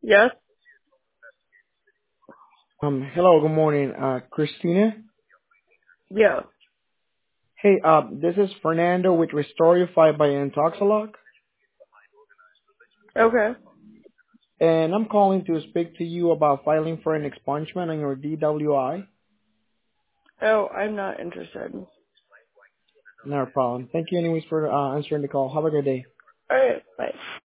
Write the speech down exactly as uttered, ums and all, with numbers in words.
Yes? Um, hello, good morning, uh, Christina. Yeah. Hey, uh, this is Fernando with Restorify by Intoxalock, Okay. and I'm calling to speak to you about filing for an expungement on your D W I. Oh, I'm not interested. No problem. Thank you anyways for uh, answering the call. Have a good day. Alright, bye.